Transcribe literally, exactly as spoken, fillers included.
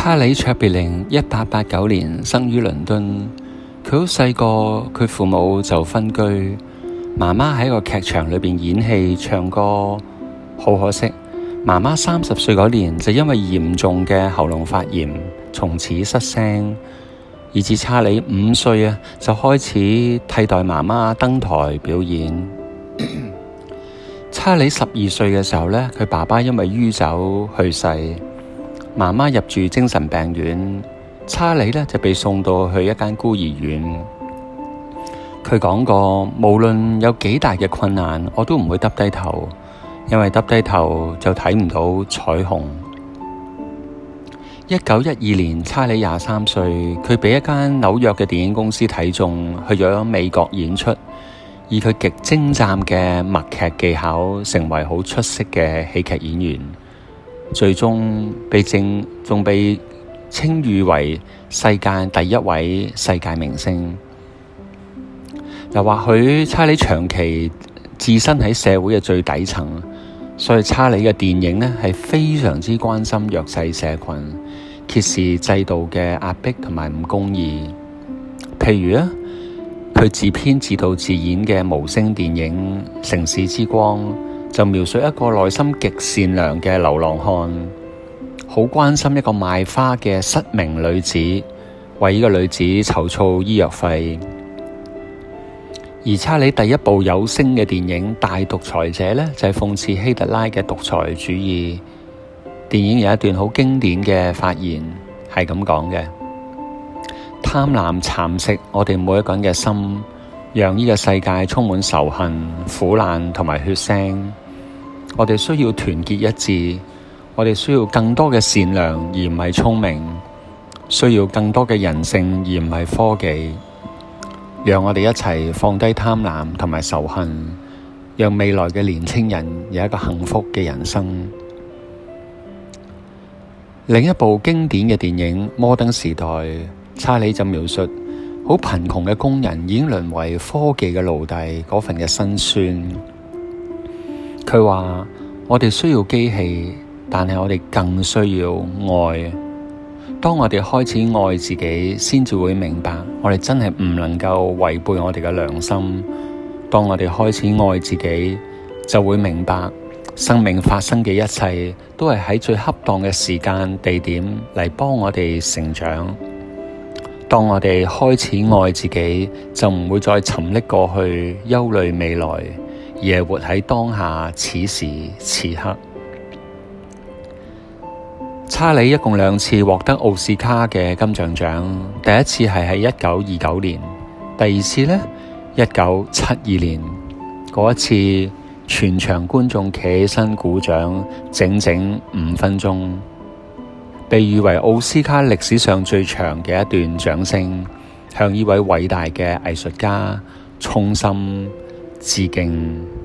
查理卓別靈一八八九年生於倫敦，佢好細個，佢父母就分居，媽媽喺個劇場裏邊演戲唱歌，好可惜，媽媽三十歲嗰年就因為嚴重嘅喉嚨發炎，從此失聲，以至查理五歲啊就開始替代媽媽登台表演。查理十二歲嘅時候呢，佢爸爸因為酗酒去世，媽媽入住精神病院，查理呢就被送到去一間孤兒院。佢講過，無論有幾大嘅困難，我都唔會耷低頭，因為耷低頭就睇唔到彩虹。一九一二年，查理廿三歲，佢俾一間紐約嘅電影公司睇中，去咗美國演出。以佢極精湛嘅默劇技巧，成為好出色嘅喜劇演員，最終被正仲被稱譽為世界第一位世界明星。又或許查理長期置身喺社會嘅最底層，所以查理嘅電影呢係非常之關心弱勢社群，揭示制度嘅壓迫同埋唔公義。譬如啊，佢自編自導自演嘅無聲電影《城市之光》就描述一個內心極善良嘅流浪漢，好關心一個賣花嘅失明女子，為呢個女子籌措醫藥費。而查理第一部有聲嘅電影《大獨裁者》呢，就係、是、諷刺希特拉嘅獨裁主義。電影有一段好經典嘅發言，係咁講嘅：貪婪蠶食我哋每一個人嘅心，讓呢個世界充滿仇恨、苦難同埋血腥。我哋需要團結一致，我哋需要更多嘅善良而唔係聰明，需要更多嘅人性而唔係科技。讓我哋一齊放低貪婪同埋仇恨，讓未來嘅年輕人有一個幸福嘅人生。另一部經典嘅電影《摩登時代》，查理就描述好貧窮嘅工人已經淪為科技嘅奴隸嗰份嘅辛酸。佢話：我哋需要機器，但係我哋更需要愛。當我哋開始愛自己，先至會明白我哋真係唔能夠違背我哋嘅良心。當我哋開始愛自己，就會明白生命發生嘅一切都係喺最恰當嘅時間地點嚟幫我哋成長。當我哋開始愛自己，就唔會再沉溺過去，憂慮未來，而係活喺當下，此時此刻。查理一共兩次獲得奧斯卡嘅金像獎，第一次係喺一九二九年，第二次呢，一九七二年。嗰一次全場觀眾企起身鼓掌，整整五分鐘，被譽為奧斯卡歷史上最長嘅一段掌聲，向呢位偉大嘅藝術家衷心致敬。